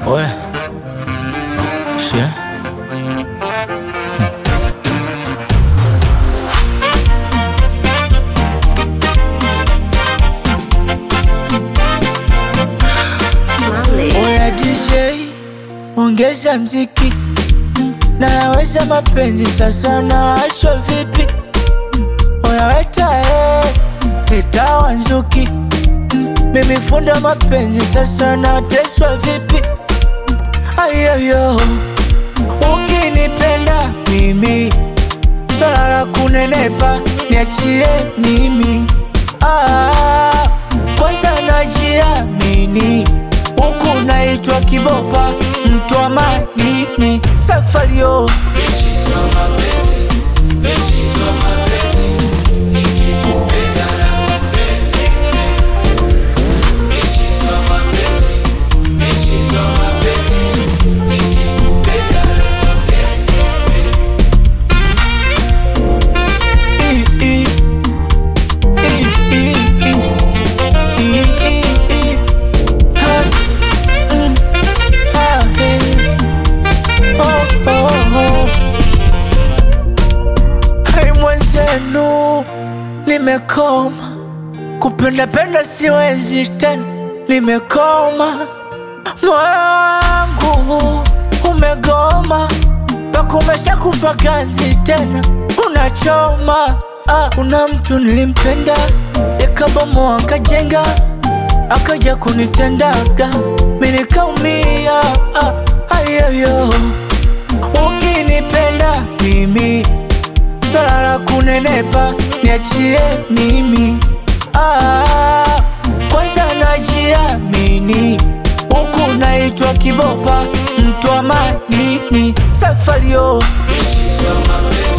Ouais. Chien. Oya DJ, ongeza mziki, naweza mapenzi sasa na acho vipi? Oya weta leta wanzuki, mimi funda mapenzi sasa na teswa vipi? Ayoyo, ukinipenda mimi, swala la kunenepa niachie mimi. Kwanza najiamini, huku naitwa kibopa, mtu wa madini. Safari yo nimekoma kupenda penda, siwezi tena, nimekoma. Moyo wangu umegoma, nakumesha kufa kazi tena, unachoma. Kuna mtu nilimpenda, yakabomoa akajenga, akaja kunitendaga, mimi nikaumia. Ayoyo, ukinipenda mimi, swala la kunenepa niachie mimi. Kwanza najiamini, huku naitwa kibopa, mtu wa madini. Safari yo